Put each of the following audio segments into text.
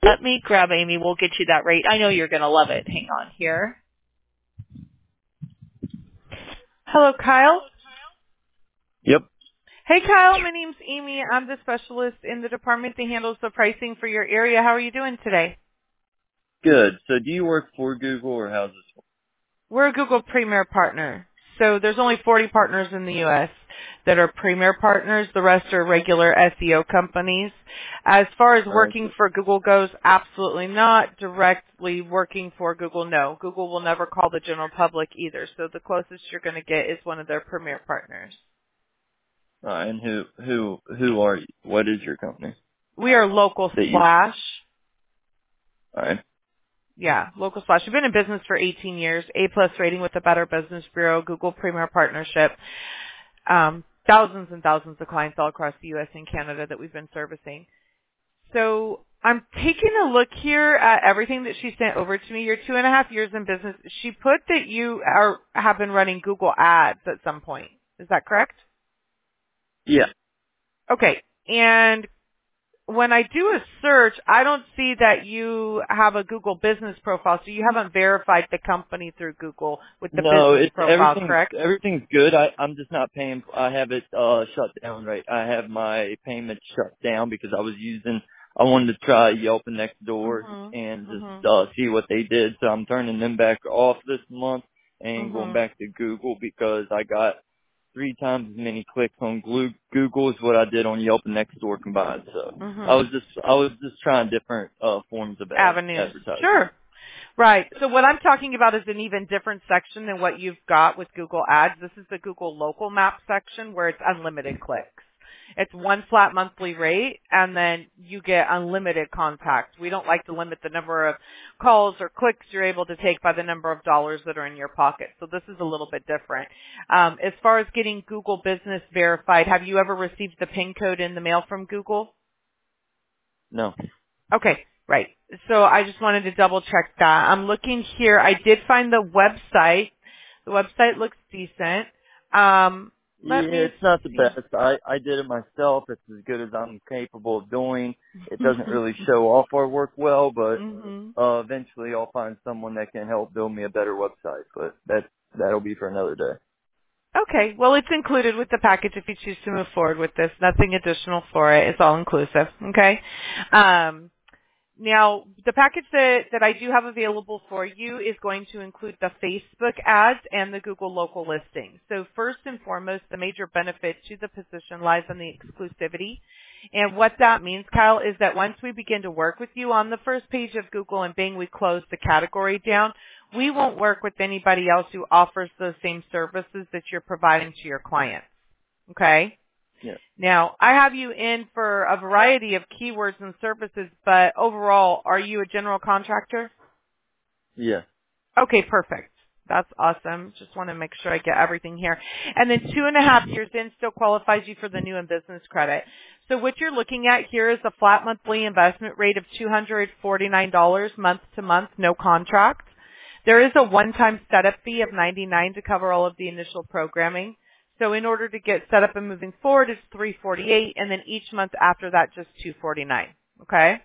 Let me grab Amy. We'll get you that rate. I know you're going to love it. Hang on here. Hello, Kyle. Yep. Hey, Kyle. My name's Amy. I'm the specialist in the department that handles the pricing for your area. How are you doing today? Good. So do you work for Google or how's this work? We're a Google Premier partner. So there's only 40 partners in the U.S. that are Premier partners. The rest are regular SEO companies. As far as working for Google goes, absolutely not. Directly working for Google, no. Google will never call the general public either. So the closest you're going to get is one of their Premier partners. And who are you? What is your company? We are Local That you, Splash. alright. Yeah, Local Splash. We've been in business for 18 years. A-plus rating with the Better Business Bureau, Google Premier Partnership. Thousands and thousands of clients all across the U.S. and Canada that we've been servicing. So I'm taking a look here at everything that she sent over to me. You're 2.5 years in business. She put that you have been running Google Ads at some point. Is that correct? Yeah. Okay. And when I do a search, I don't see that you have a Google business profile, so you haven't verified the company through Google with the business profile, correct? Everything's good. I'm just not paying. I have it shut down, right? I have my payment shut down because I wanted to try Yelp and Nextdoor and just see what they did. So I'm turning them back off this month and going back to Google because I got 3 times as many clicks on Google as what I did on Yelp and Nextdoor combined. So I was just trying different forms of avenues. advertising. Sure. Right. So what I'm talking about is an even different section than what you've got with Google Ads. This is the Google Local Map section where it's unlimited clicks. It's one flat monthly rate, and then you get unlimited contacts. We don't like to limit the number of calls or clicks you're able to take by the number of dollars that are in your pocket. So this is a little bit different. As far as getting Google Business verified, have you ever received the PIN code in the mail from Google? No. Okay, right. So I just wanted to double check that. I'm looking here. I did find the website. The website looks decent. It's not the best. I did it myself. It's as good as I'm capable of doing. It doesn't really show off our work well, but eventually I'll find someone that can help build me a better website. But that'll be for another day. Okay. Well, it's included with the package if you choose to move forward with this. Nothing additional for it. It's all inclusive. Okay. Now, the package that I do have available for you is going to include the Facebook ads and the Google local listing. So first and foremost, the major benefit to the position lies on the exclusivity. And what that means, Kyle, is that once we begin to work with you on the first page of Google and Bing, we close the category down. We won't work with anybody else who offers those same services that you're providing to your clients. Okay? Yeah. Now, I have you in for a variety of keywords and services, but overall, are you a general contractor? Yeah. Okay, perfect. That's awesome. Just want to make sure I get everything here. And then 2.5 years in still qualifies you for the new and business credit. So what you're looking at here is a flat monthly investment rate of $249 month to month, no contract. There is a one-time setup fee of $99 to cover all of the initial programming. So in order to get set up and moving forward, it's $348, and then each month after that, just $249. Okay?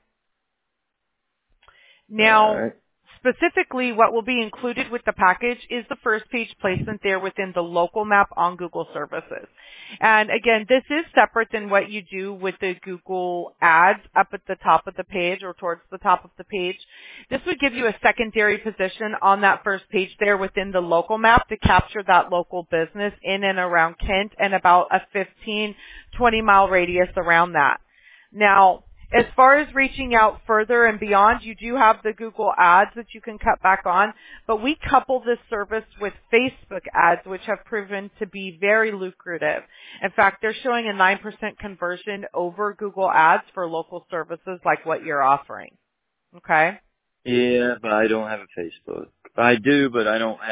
Now, specifically, what will be included with the package is the first page placement there within the local map on Google services. And again, this is separate than what you do with the Google ads up at the top of the page or towards the top of the page. This would give you a secondary position on that first page there within the local map to capture that local business in and around Kent and about a 15, 20-mile radius around that. Now, as far as reaching out further and beyond, you do have the Google ads that you can cut back on, but we couple this service with Facebook ads, which have proven to be very lucrative. In fact, they're showing a 9% conversion over Google ads for local services like what you're offering. Okay? Yeah, but I don't have a Facebook. I do, but I don't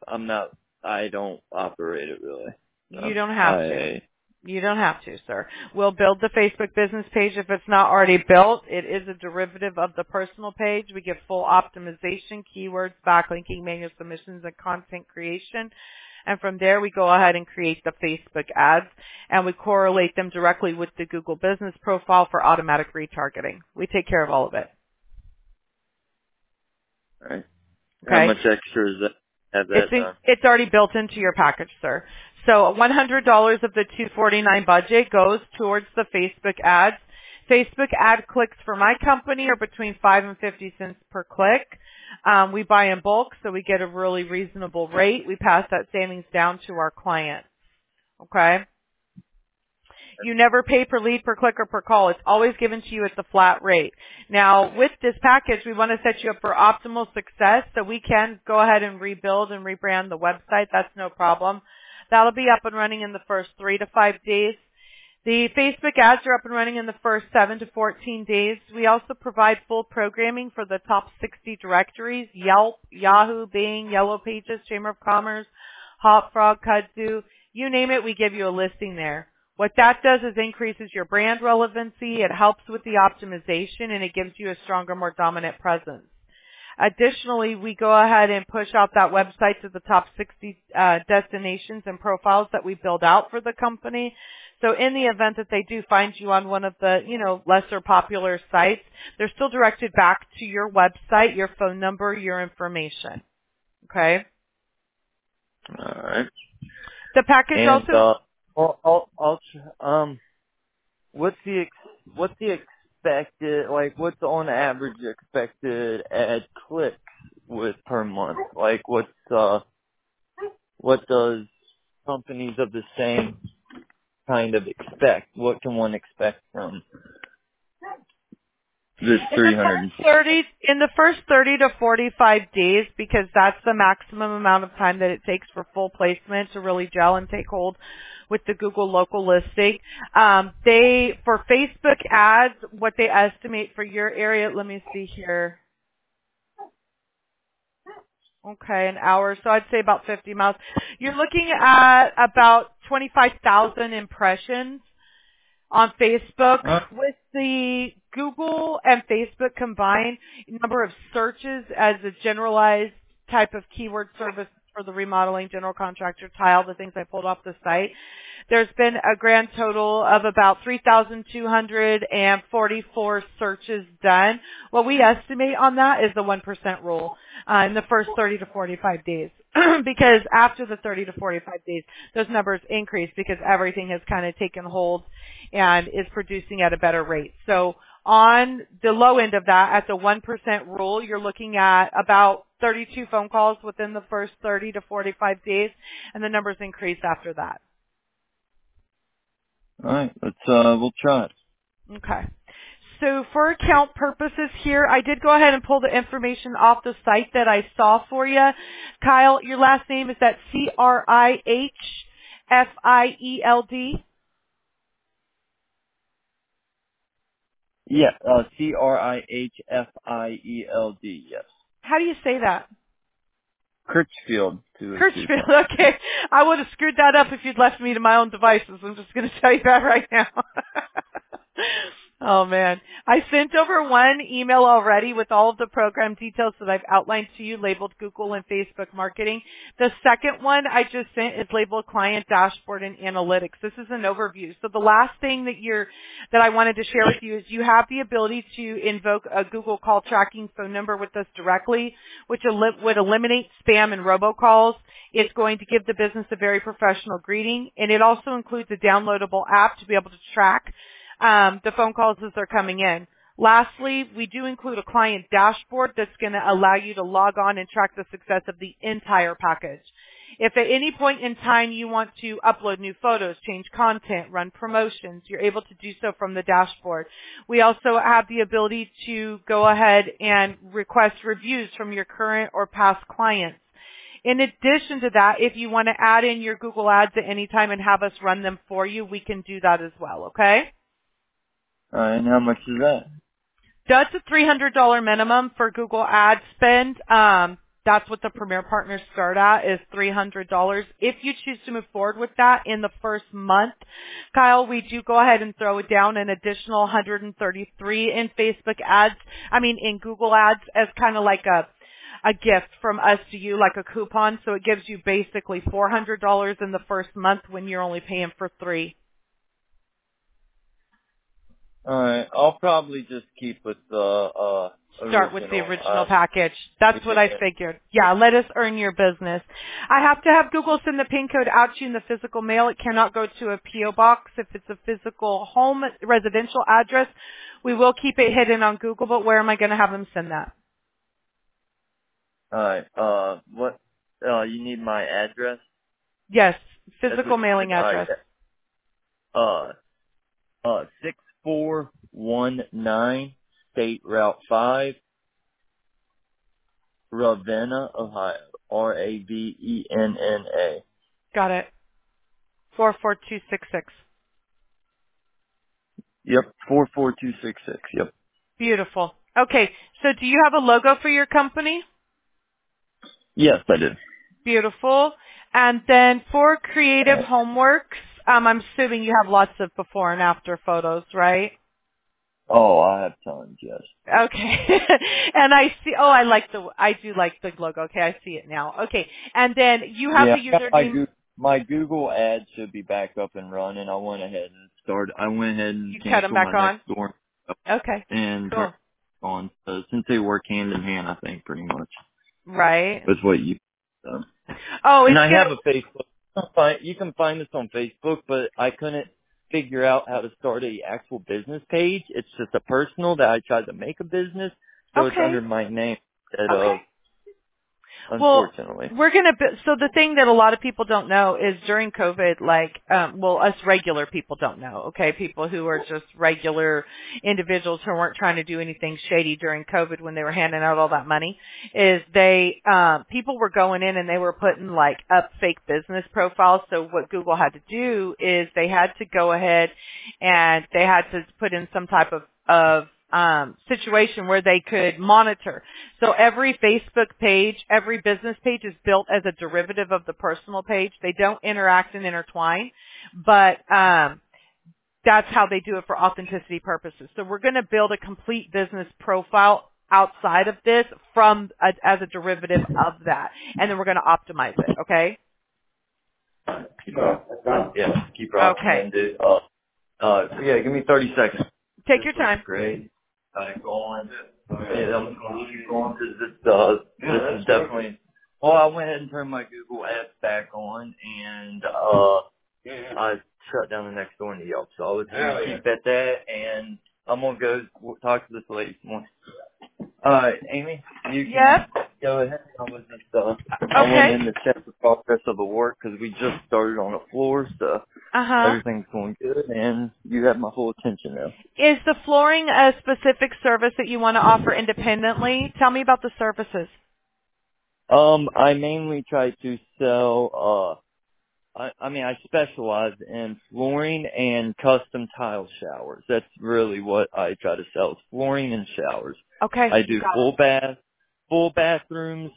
operate it really. You don't have to. You don't have to, sir. We'll build the Facebook business page if it's not already built. It is a derivative of the personal page. We give full optimization, keywords, backlinking, manual submissions, and content creation. And from there, we go ahead and create the Facebook ads, and we correlate them directly with the Google business profile for automatic retargeting. We take care of all of it. Right. How Okay? much extra is that? Have that done? It's already built into your package, sir. So $100 of the $249 budget goes towards the Facebook ads. Facebook ad clicks for my company are between 5 and 50 cents per click. We buy in bulk, so we get a really reasonable rate. We pass that savings down to our clients. Okay? You never pay per lead, per click, or per call. It's always given to you at the flat rate. Now, with this package, we want to set you up for optimal success, so we can go ahead and rebuild and rebrand the website. That's no problem. That'll be up and running in the first 3 to 5 days. The Facebook ads are up and running in the first 7 to 14 days. We also provide full programming for the top 60 directories: Yelp, Yahoo, Bing, Yellow Pages, Chamber of Commerce, Hopfrog, Kudzu. You name it, we give you a listing there. What that does is increases your brand relevancy, it helps with the optimization, and it gives you a stronger, more dominant presence. Additionally, we go ahead and push out that website to the top 60 destinations and profiles that we build out for the company. So in the event that they do find you on one of the, lesser popular sites, they're still directed back to your website, your phone number, your information. Okay? All right. The package And also... what's the expected, like, what's on average expected ad clicks with per month? Like, what does companies of the same kind of expect? What can one expect from this 300? In the first 30 to 45 days, because that's the maximum amount of time that it takes for full placement to really gel and take hold with the Google local listing. For Facebook ads, what they estimate for your area, let me see here. Okay, an hour. So I'd say about 50 miles. You're looking at about 25,000 impressions on Facebook. With the Google and Facebook combined, number of searches as a generalized type of keyword service for the remodeling, general contractor, tile, the things I pulled off the site, there's been a grand total of about 3,244 searches done. What we estimate on that is the 1% rule in the first 30 to 45 days. Because after the 30 to 45 days, those numbers increase because everything has kind of taken hold and is producing at a better rate. So on the low end of that, at the 1% rule, you're looking at about 32 phone calls within the first 30 to 45 days, and the numbers increase after that. All right, we'll try it. Okay. So for account purposes here, I did go ahead and pull the information off the site that I saw for you. Kyle, your last name, is that Chrisfield? Yeah, Chrisfield, yes. How do you say that? Kirchfield. Kirchfield, okay. I would have screwed that up if you'd left me to my own devices. I'm just going to tell you that right now. Oh, man. I sent over one email already with all of the program details that I've outlined to you, labeled Google and Facebook marketing. The second one I just sent is labeled Client Dashboard and Analytics. This is an overview. So the last thing that I wanted to share with you is you have the ability to invoke a Google call tracking phone number with us directly, which would eliminate spam and robocalls. It's going to give the business a very professional greeting, and it also includes a downloadable app to be able to track the phone calls as they're coming in. Lastly, we do include a client dashboard that's going to allow you to log on and track the success of the entire package. If at any point in time you want to upload new photos, change content, run promotions, you're able to do so from the dashboard. We also have the ability to go ahead and request reviews from your current or past clients. In addition to that, if you want to add in your Google ads at any time and have us run them for you, we can do that as well, okay? All right, and how much is that? That's a $300 minimum for Google ad spend. That's what the Premier Partners start at, is $300. If you choose to move forward with that in the first month, Kyle, we do go ahead and throw it down an additional 133 in Facebook ads. In Google ads as kind of like a gift from us to you, like a coupon. So it gives you basically $400 in the first month when you're only paying for $300. All right, I'll probably just keep with the So start with the original package. That's what I figured. Yeah, let us earn your business. I have to have Google send the PIN code out to you in the physical mail. It cannot go to a P.O. box. If it's a physical home residential address, we will keep it hidden on Google, but where am I going to have them send that? All right. What? You need my address? Yes, physical mailing address. 6419 State Route 5, Ravenna, Ohio. Ravenna. Got it. 44266. Yep, 44266. Yep. Beautiful. Okay, so do you have a logo for your company? Yes, I do. Beautiful. And then for Creative Homeworks, I'm assuming you have lots of before and after photos, right? Oh, I have tons, yes. Okay. And I see, I do like the logo. Okay, I see it now. Okay. And then you have the username. My Google ads should be back up and running. I went ahead and You cut them back on? next door. Okay. And cool. on. So since they work hand in hand, I think pretty much. Right. That's what you. So. Oh, and I have a Facebook. You can find us on Facebook, but I couldn't figure out how to start a actual business page. It's just a personal that I tried to make a business, so it's under my name instead of. Unfortunately. Well, we're going to, so the thing that a lot of people don't know is during COVID, us regular people don't know, okay? People who are just regular individuals who weren't trying to do anything shady during COVID when they were handing out all that money, is people were going in and they were putting up fake business profiles. So what Google had to do is they had to go ahead and they had to put in some type of situation where they could monitor. So every Facebook page, every business page is built as a derivative of the personal page. They don't interact and intertwine, but that's how they do it for authenticity purposes. So we're going to build a complete business profile outside of this as a derivative of that, and then we're going to optimize it. Okay? Yeah, keep rocking. Okay. Give me 30 seconds. Take your time. Great. Go on. Yeah, I'm going to keep going because this is definitely. Well, I went ahead and turned my Google ads back on, and I shut down the next door in the Yelp. So I was going to keep at that, and I'm going to go talk to this lady some more. All right, Amy, you can go ahead. I was just I went in to check the progress of the work because we just started on the floor, so everything's going good, and you have my full attention now. Is the flooring a specific service that you want to offer independently? Tell me about the services. I mainly try to sell. I specialize in flooring and custom tile showers. That's really what I try to sell, is flooring and showers. Okay. I do full bathrooms.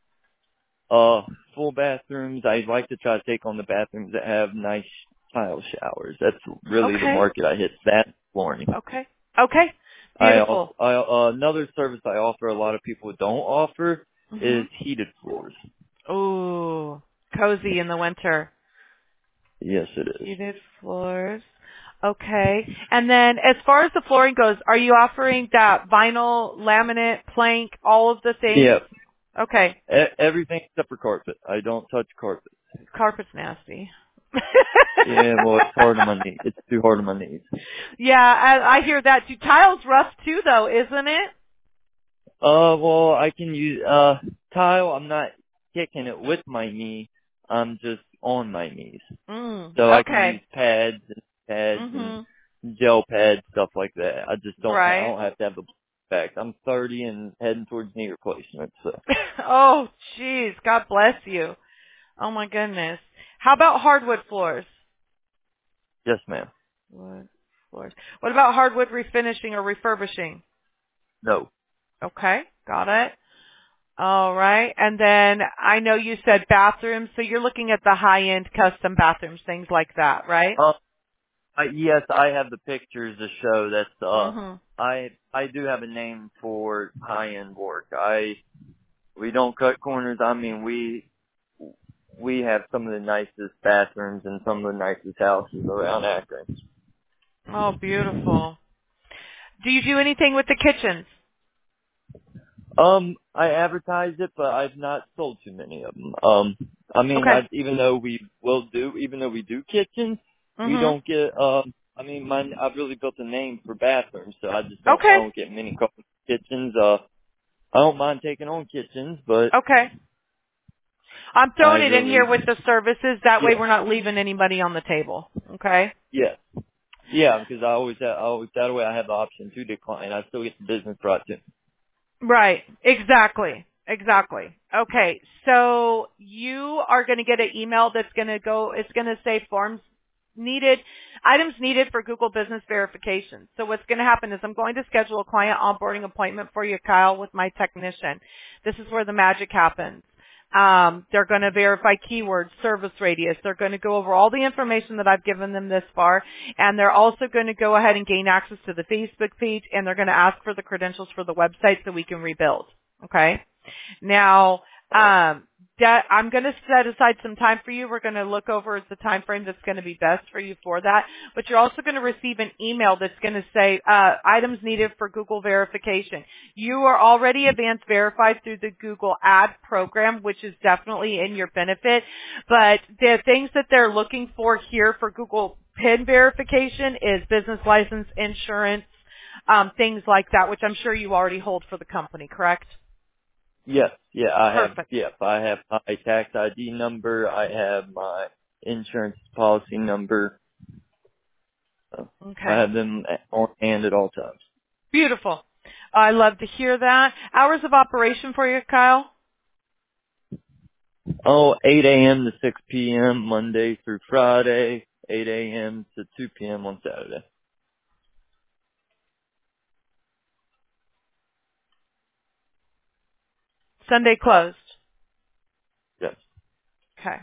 Full bathrooms. I like to try to take on the bathrooms that have nice tile showers. That's really the market I hit. That flooring. Okay. Beautiful. Another service I offer a lot of people don't offer is heated floors. Ooh, cozy in the winter. Yes, it is. Heated floors. Okay. And then as far as the flooring goes, are you offering that vinyl, laminate, plank, all of the things? Yeah. Okay. Everything except for carpet. I don't touch carpet. Carpet's nasty. Yeah, well, it's hard on my knees. It's too hard on my knees. Yeah, I hear that too. Tile's rough too, though, isn't it? Well, I can use tile. I'm not kicking it with my knee. I'm just on my knees. So I can use pads and gel pads, stuff like that. I just don't. I don't have to have the back. I'm 30 and heading towards knee replacement. So. Oh, jeez. God bless you. Oh my goodness. How about hardwood floors? Yes, ma'am. Wood floors. What about hardwood refinishing or refurbishing? No. Okay, got it. All right. And then I know you said bathrooms, so you're looking at the high-end custom bathrooms, things like that, right? Yes, I have the pictures to show that. I do have a name for high-end work. We don't cut corners. I mean, we have some of the nicest bathrooms and some of the nicest houses around Akron. Oh, beautiful. Do you do anything with the kitchens? I advertised it, but I've not sold too many of them. I mean, Okay. even though we do kitchens, we Mhm. don't get, I mean, I've really built a name for bathrooms, so I Okay. don't get many calls for kitchens. I don't mind taking on kitchens, but Okay. I'm I throwing it in here really, with the services. That way yeah, we're not leaving anybody on the table. Okay? yeah, yeah, because that way I have the option to decline. I still get the business brought to me. Right. Exactly. Exactly. Okay. So you are going to get an email that's going to go, it's going to say items needed for Google Business Verification. So what's going to happen is I'm going to schedule a client onboarding appointment for you, Kyle, with my technician. This is where the magic happens. They're going to verify keywords, service radius. They're going to go over all the information that I've given them this far, and they're also going to go ahead and gain access to the Facebook page, and they're going to ask for the credentials for the website so we can rebuild. Okay? Now, I'm going to set aside some time for you. We're going to look over the time frame that's going to be best for you for that. But you're also going to receive an email that's going to say items needed for Google verification. You are already advanced verified through the Google Ad program, which is definitely in your benefit. But the things that they're looking for here for Google PIN verification is business license, insurance, things like that, which I'm sure you already hold for the company, correct? Yes, yeah, I have, Perfect. yeah, I have my tax ID number, I have my insurance policy number, I Okay. have them on hand at all times. Beautiful. I love to hear that. Hours of operation for you, Kyle? 8 a.m. to 6 p.m. Monday through Friday, 8 a.m. to 2 p.m. on Saturday. Sunday closed. Yes. Okay.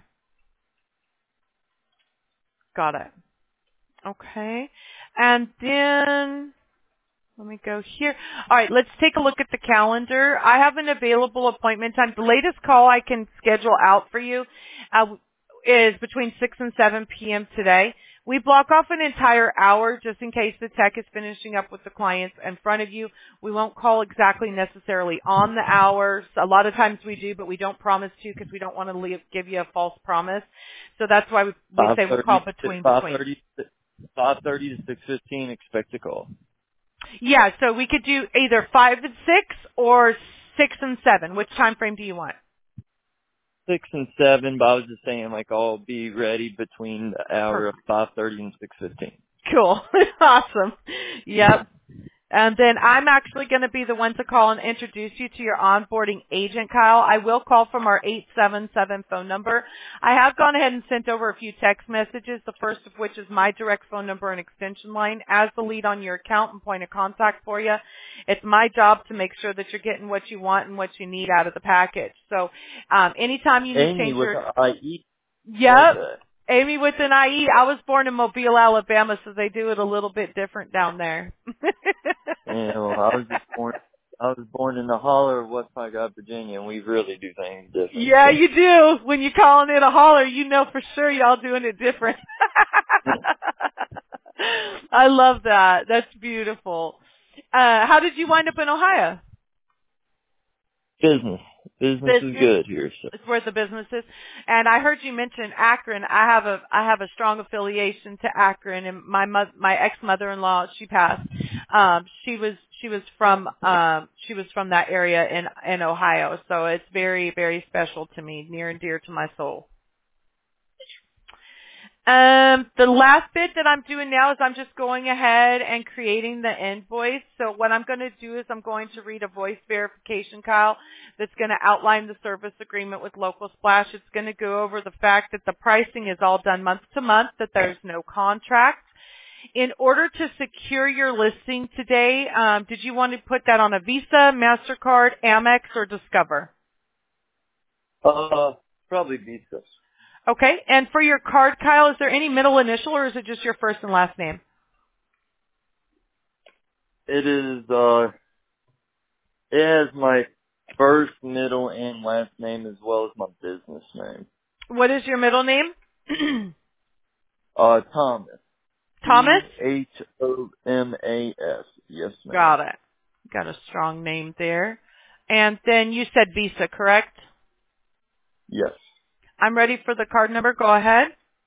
Got it. Okay. And then let me go here. All right, let's take a look at the calendar. I have an available appointment time. The latest call I can schedule out for you is between 6 and 7 p.m. today. We block off an entire hour just in case the tech is finishing up with the clients in front of you. We won't call exactly necessarily on the hours. A lot of times we do, but we don't promise to because we don't want to give you a false promise. So that's why we say we'll call 5:30 between. 5:30 to 6:15, expect a call. Yeah, so we could do either 5 and 6 or 6 and 7. Which time frame do you want? 6 and 7, but I was just saying, like, I'll be ready between the hour of Perfect. 5:30 and 6:15. Cool. Awesome. Yep. And then I'm actually going to be the one to call and introduce you to your onboarding agent, Kyle. I will call from our 877 phone number. I have gone ahead and sent over a few text messages, the first of which is my direct phone number and extension line as the lead on your account and point of contact for you. It's my job to make sure that you're getting what you want and what you need out of the package. So anytime you need to Amy change with your... an IE. Yep. Okay. Amy with an IE. I was born in Mobile, Alabama, so they do it a little bit different down there. And well, I was born in the holler of West Pygott, Virginia, and we really do things different. Yeah, So. you do. When you're calling it a holler, you know for sure y'all doing it different. I love that. That's beautiful. How did you wind up in Ohio? Business. Business is Business. good here, so. It's where the business is. And I heard you mention Akron. I have a strong affiliation to Akron, and my ex mother-in-law, she passed. She was from that area in Ohio, so it's very, very special to me, near and dear to my soul. The last bit that I'm doing now is I'm just going ahead and creating the invoice. So what I'm going to do is I'm going to read a voice verification, Kyle, that's going to outline the service agreement with Local Splash. It's going to go over the fact that the pricing is all done month to month, that there's no contract. In order to secure your listing today, did you want to put that on a Visa, MasterCard, Amex, or Discover? Probably Visa. Okay. And for your card, Kyle, is there any middle initial or is it just your first and last name? It is, it has my first, middle, and last name as well as my business name. What is your middle name? Thomas. Thomas? Thomas. Yes, ma'am. Got it. Got a strong name there. And then you said Visa, correct? Yes. I'm ready for the card number. Go ahead.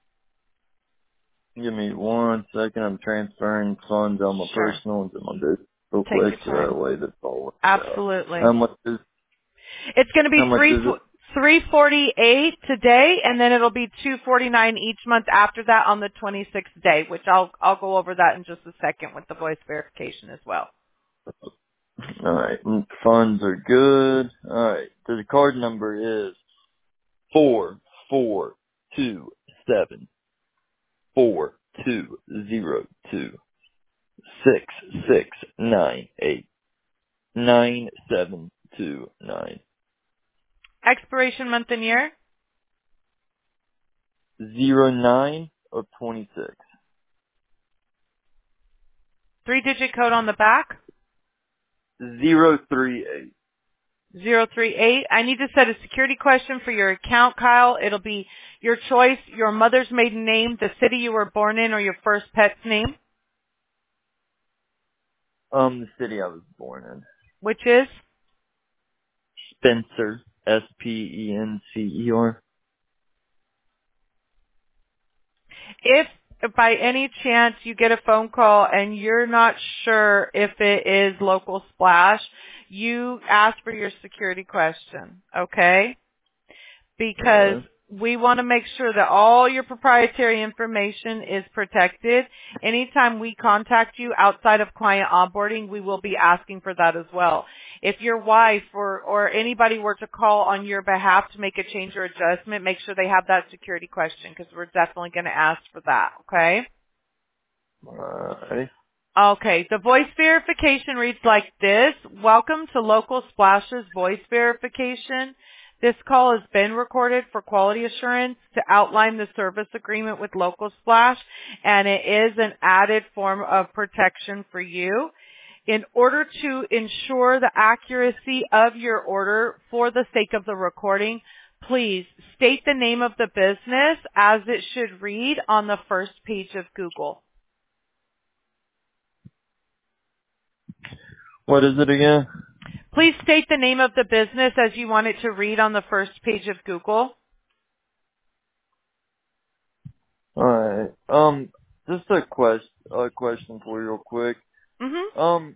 Give me 1 second. I'm transferring funds on my Sure. personal into my business real Take quick, your so that time. way that's all works out. Absolutely. It's going to How be much is it? $348 today, and then it'll be $249 each month after that on the 26th day, which I'll go over that in just a second with the voice verification as well. All right. Funds are good. All right. So the card number is 4427420669899729 Expiration month and year, 09 of 26 3-digit code on the back, 038. 038. I need to set a security question for your account, Kyle. It'll be your choice, your mother's maiden name, the city you were born in, or your first pet's name, The city I was born in. which is? Spencer. Spencer. If by any chance you get a phone call and you're not sure if it is Local Splash, you ask for your security question, okay? Because we want to make sure that all your proprietary information is protected. Anytime we contact you outside of client onboarding, we will be asking for that as well. If your wife or anybody were to call on your behalf to make a change or adjustment, make sure they have that security question because we're definitely going to ask for that, okay? Alright. Okay, the voice verification reads like this. Welcome to Local Splash's voice verification. This call has been recorded for quality assurance to outline the service agreement with Local Splash, and it is an added form of protection for you. In order to ensure the accuracy of your order for the sake of the recording, please state the name of the business as it should read on the first page of Google. What is it again? Please state the name of the business as you want it to read on the first page of Google. Alright. Just a question for you real quick. Mm-hmm.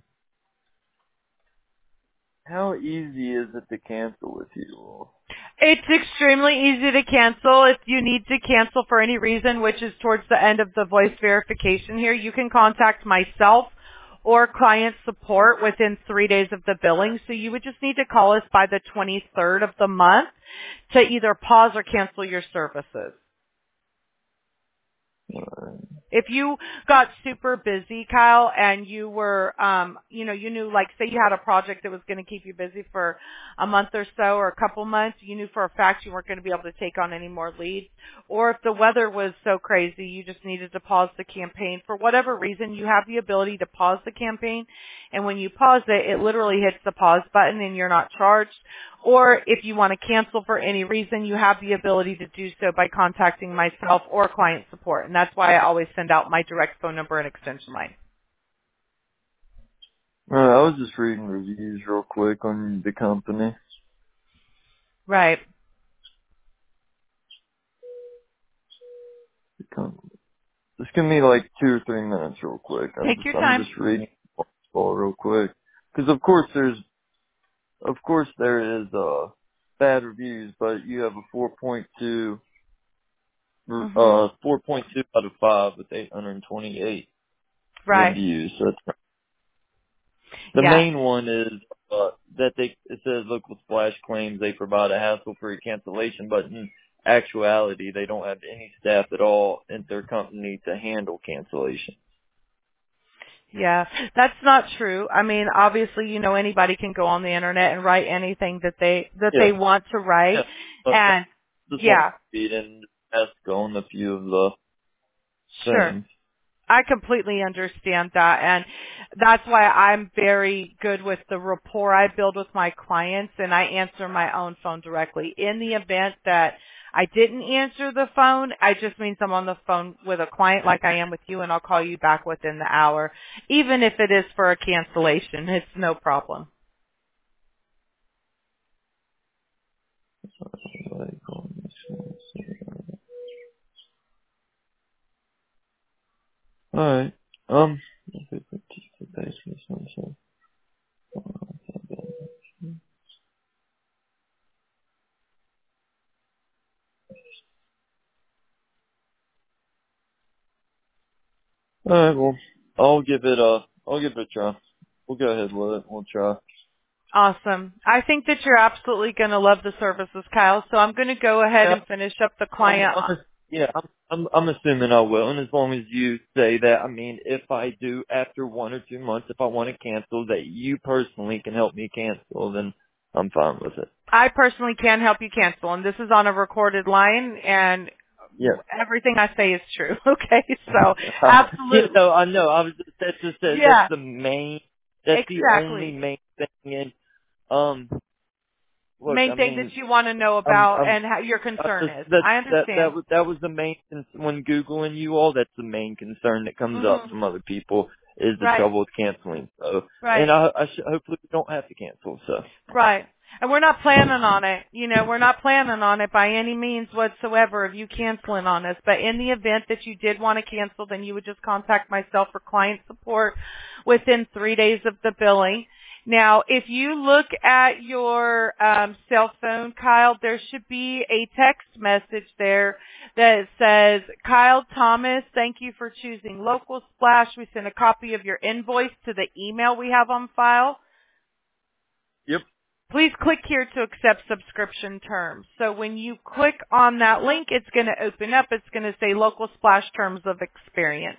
How easy is it to cancel with you? It's extremely easy to cancel. If you need to cancel for any reason, which is towards the end of the voice verification here, you can contact myself or client support within 3 days of the billing. So you would just need to call us by the 23rd of the month to either pause or cancel your services. If you got super busy, Kyle, and you were, you knew, like, say you had a project that was going to keep you busy for a month or so or a couple months, you knew for a fact you weren't going to be able to take on any more leads. Or if the weather was so crazy, you just needed to pause the campaign. For whatever reason, you have the ability to pause the campaign. And when you pause it, it literally hits the pause button and you're not charged. Or if you want to cancel for any reason, you have the ability to do so by contacting myself or client support. And that's why I always send out my direct phone number and extension line. I was just reading reviews real quick on the company. Right. Just give me like 2 or 3 minutes real quick. Take your I'm time. just reading all real quick. Because of course there is bad reviews, but you have a 4.2 4.2 out of 5 with 828 Right. reviews. So that's the Yeah. main one is that it says Local Splash claims they provide a hassle-free cancellation, but in actuality they don't have any staff at all in their company to handle cancellation. Yeah, that's not true. I mean, obviously, anybody can go on the internet and write anything that they want to write. Yeah. And Just yeah, want to read and ask on a few of the sure. things. I completely understand that, and that's why I'm very good with the rapport I build with my clients, and I answer my own phone directly. In the event that I didn't answer the phone, I just means I'm on the phone with a client like I am with you, and I'll call you back within the hour. Even if it is for a cancellation, it's no problem. Alright. Alright, well, I'll give it a try. We'll go ahead with it. We'll try. Awesome. I think that you're absolutely going to love the services, Kyle. So I'm going to go ahead and finish up the client. I'm assuming I will, and as long as you say that, I mean, if I do after 1 or 2 months, if I want to cancel, that you personally can help me cancel, then I'm fine with it. I personally can help you cancel, and this is on a recorded line, and everything I say is true. Okay, so absolutely. I know. That's the main. That's the only main thing. And look, main thing that you want to know about and how your concern is. I understand. That was the main when Googling you all. That's the main concern that comes up from other people is the trouble with canceling. So, and I hopefully we don't have to cancel. So, and we're not planning on it. You know, we're not planning on it by any means whatsoever of you canceling on us. But in the event that you did want to cancel, then you would just contact myself for client support within 3 days of the billing. Now, if you look at your cell phone, Kyle, there should be a text message there that says, Kyle Thomas, thank you for choosing Local Splash. We sent a copy of your invoice to the email we have on file. Yep. Please click here to accept subscription terms. So when you click on that link, it's going to open up. It's going to say Local Splash Terms of Experience.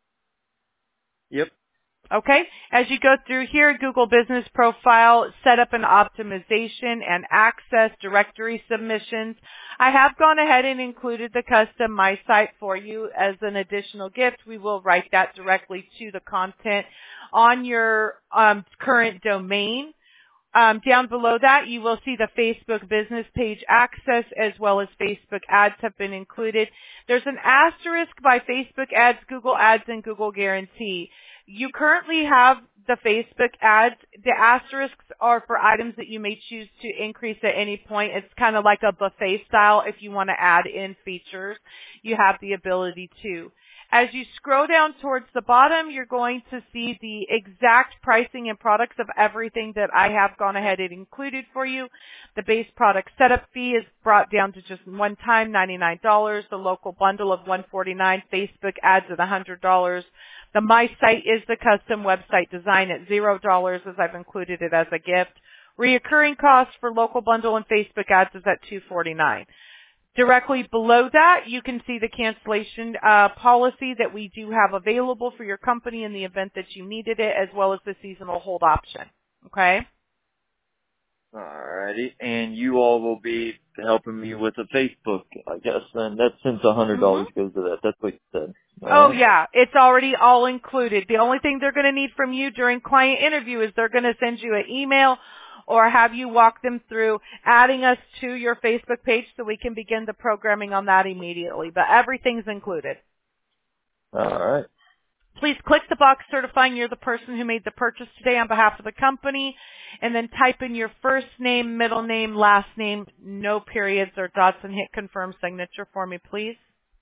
Yep. Okay, as you go through here, Google Business Profile, Setup and Optimization, and Access Directory Submissions. I have gone ahead and included the custom My Site for you as an additional gift. We will write that directly to the content on your current domain. Down below that, you will see the Facebook business page access as well as Facebook ads have been included. There's an asterisk by Facebook ads, Google ads, and Google guarantee. You currently have the Facebook ads. The asterisks are for items that you may choose to increase at any point. It's kind of like a buffet style. If you want to add in features, you have the ability to. As you scroll down towards the bottom, you're going to see the exact pricing and products of everything that I have gone ahead and included for you. The base product setup fee is brought down to just one time, $99. The local bundle of $149. Facebook ads at $100. The My Site is the custom website design at $0 as I've included it as a gift. Reoccurring costs for local bundle and Facebook ads is at $249. Directly below that, you can see the cancellation policy that we do have available for your company in the event that you needed it, as well as the seasonal hold option. Okay? Alrighty. And you all will be helping me with the Facebook, I guess, then. That's since $100 goes to that. That's what you said. Oh, yeah. It's already all included. The only thing they're going to need from you during client interview is they're going to send you an email or have you walk them through adding us to your Facebook page so we can begin the programming on that immediately. But everything's included. All right. Please click the box certifying you're the person who made the purchase today on behalf of the company, and then type in your first name, middle name, last name, no periods or dots, and hit confirm signature for me, please.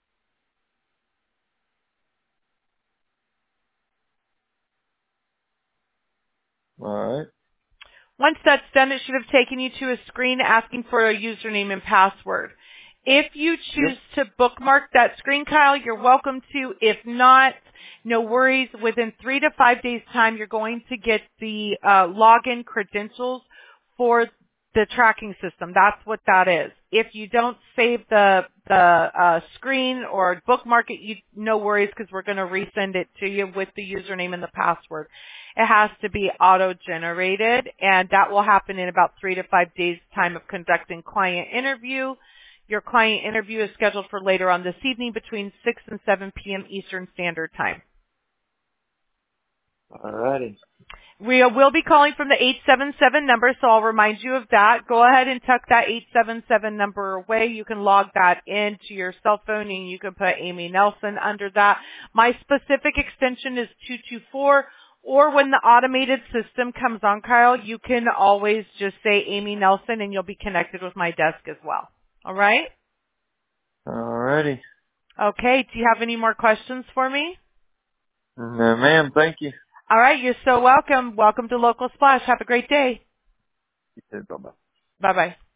All right. Once that's done, it should have taken you to a screen asking for a username and password. If you choose to bookmark that screen, Kyle, you're welcome to. If not, no worries. Within 3 to 5 days' time, you're going to get the login credentials for the tracking system. That's what that is. If you don't save the screen or bookmark it, no worries because we're going to resend it to you with the username and the password. It has to be auto-generated, and that will happen in about 3 to 5 days' time of conducting client interview. Your client interview is scheduled for later on this evening between 6 and 7 p.m. Eastern Standard Time. All righty. We will be calling from the 877 number, so I'll remind you of that. Go ahead and tuck that 877 number away. You can log that into your cell phone, and you can put Amy Nelson under that. My specific extension is 224, or when the automated system comes on, Kyle, you can always just say Amy Nelson, and you'll be connected with my desk as well. All right? All righty. Okay. Do you have any more questions for me? No, ma'am. Thank you. All right. You're so welcome. Welcome to Local Splash. Have a great day. You too. Bye-bye. Bye-bye.